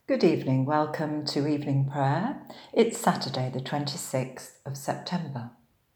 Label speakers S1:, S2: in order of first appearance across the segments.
S1: Good evening, welcome to evening prayer. It's Saturday, the 26th of September.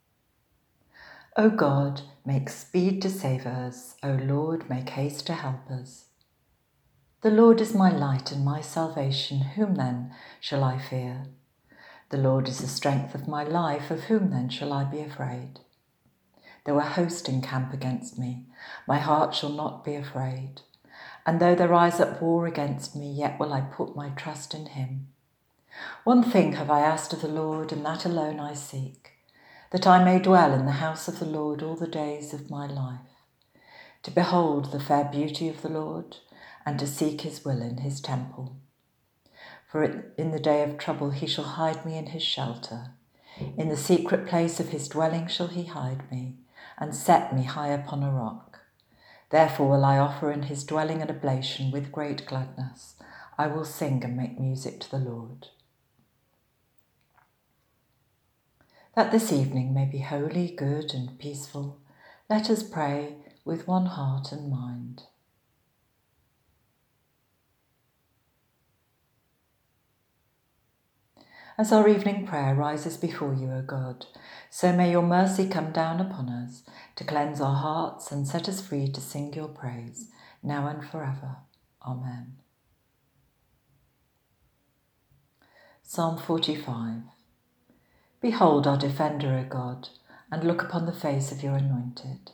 S1: O God, make speed to save us. O Lord, make haste to help us. The Lord is my light and my salvation. Whom then shall I fear? The Lord is the strength of my life. Of whom then shall I be afraid? Though a host encamp against me, my heart shall not be afraid. And though there rise up war against me, yet will I put my trust in him. One thing have I asked of the Lord, and that alone I seek, that I may dwell in the house of the Lord all the days of my life, to behold the fair beauty of the Lord, and to seek his will in his temple. For in the day of trouble he shall hide me in his shelter. In the secret place of his dwelling shall he hide me, and set me high upon a rock. Therefore will I offer in his dwelling an oblation with great gladness. I will sing and make music to the Lord. That this evening may be holy, good and peaceful, let us pray with one heart and mind. As our evening prayer rises before you, O God, so may your mercy come down upon us to cleanse our hearts and set us free to sing your praise, now and forever. Amen. Psalm 45. Behold our defender, O God, and look upon the face of your anointed.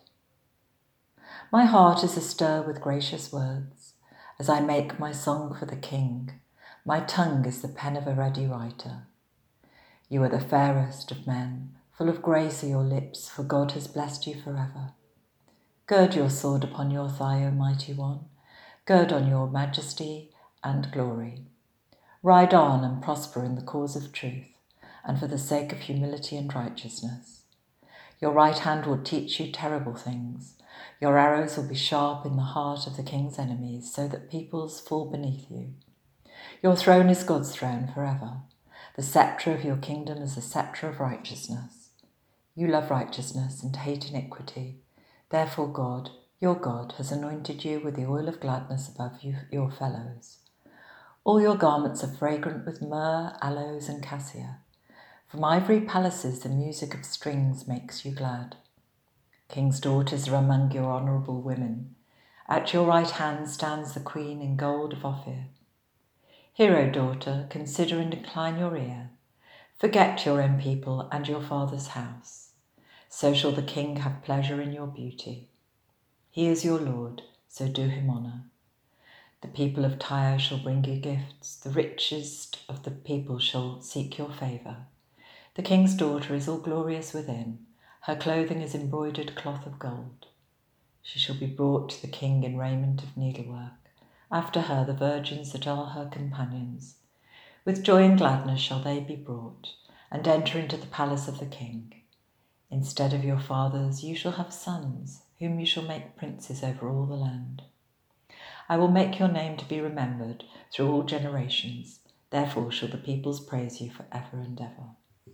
S1: My heart is astir with gracious words, as I make my song for the King. My tongue is the pen of a ready writer. You are the fairest of men, full of grace are your lips, for God has blessed you forever. Gird your sword upon your thigh, O mighty one. Gird on your majesty and glory. Ride on and prosper in the cause of truth, and for the sake of humility and righteousness. Your right hand will teach you terrible things. Your arrows will be sharp in the heart of the king's enemies, so that peoples fall beneath you. Your throne is God's throne forever. The sceptre of your kingdom is the sceptre of righteousness. You love righteousness and hate iniquity. Therefore God, your God, has anointed you with the oil of gladness above your fellows. All your garments are fragrant with myrrh, aloes, and cassia. From ivory palaces the music of strings makes you glad. King's daughters are among your honourable women. At your right hand stands the queen in gold of Ophir. Hear, O daughter, consider and incline your ear. Forget your own people and your father's house. So shall the king have pleasure in your beauty. He is your Lord, so do him honour. The people of Tyre shall bring you gifts. The richest of the people shall seek your favour. The king's daughter is all glorious within. Her clothing is embroidered cloth of gold. She shall be brought to the king in raiment of needlework. After her the virgins that are her companions. With joy and gladness shall they be brought, and enter into the palace of the king. Instead of your fathers you shall have sons, whom you shall make princes over all the land. I will make your name to be remembered through all generations. Therefore shall the peoples praise you for ever and ever.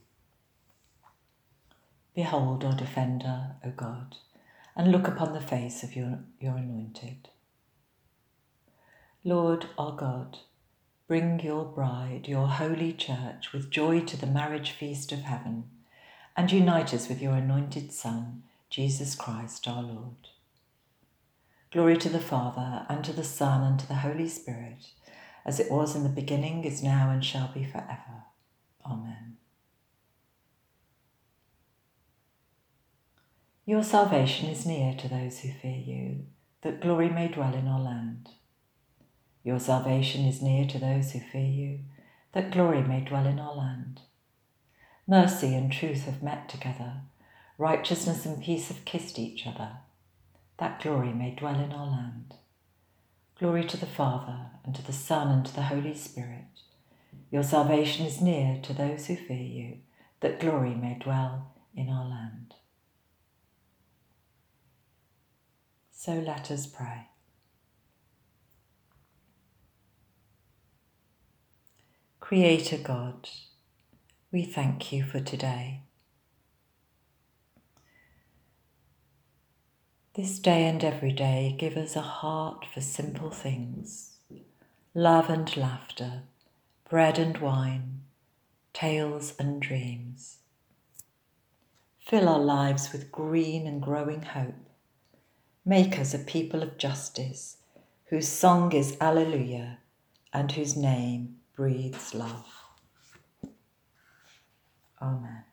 S1: Behold our defender, O God, and look upon the face of your anointed. Lord our God, bring your bride, your holy church, with joy to the marriage feast of heaven, and unite us with your anointed Son, Jesus Christ our Lord. Glory to the Father, and to the Son, and to the Holy Spirit, as it was in the beginning, is now, and shall be forever. Amen. Your salvation is near to those who fear you, that glory may dwell in our land. Your salvation is near to those who fear you, that glory may dwell in our land. Mercy and truth have met together, righteousness and peace have kissed each other, that glory may dwell in our land. Glory to the Father, and to the Son, and to the Holy Spirit. Your salvation is near to those who fear you, that glory may dwell in our land. So let us pray. Creator God, we thank you for today. This day and every day give us a heart for simple things, love and laughter, bread and wine, tales and dreams. Fill our lives with green and growing hope. Make us a people of justice, whose song is Alleluia, and whose name breathes love. Amen.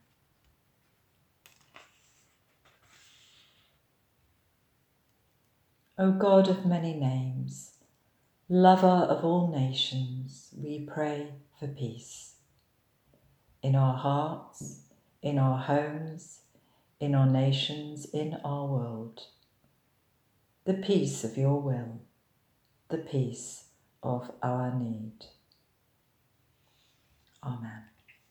S1: O God of many names, lover of all nations, we pray for peace. In our hearts, in our homes, in our nations, in our world. The peace of your will, the peace of our need. Amen.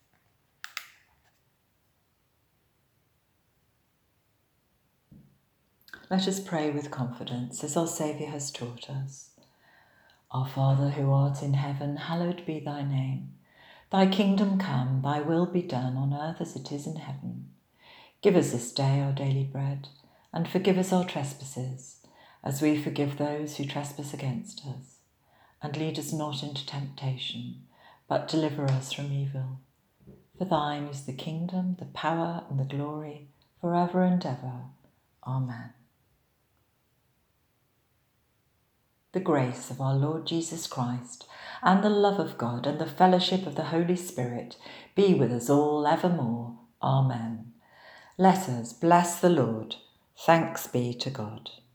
S1: Let us pray with confidence as our Saviour has taught us. Our Father who art in heaven, hallowed be thy name. Thy kingdom come, thy will be done on earth as it is in heaven. Give us this day our daily bread, and forgive us our trespasses, as we forgive those who trespass against us. And lead us not into temptation, but deliver us from evil. For thine is the kingdom, the power, and the glory, forever and ever. Amen. The grace of our Lord Jesus Christ, and the love of God, and the fellowship of the Holy Spirit be with us all evermore. Amen. Let us bless the Lord. Thanks be to God.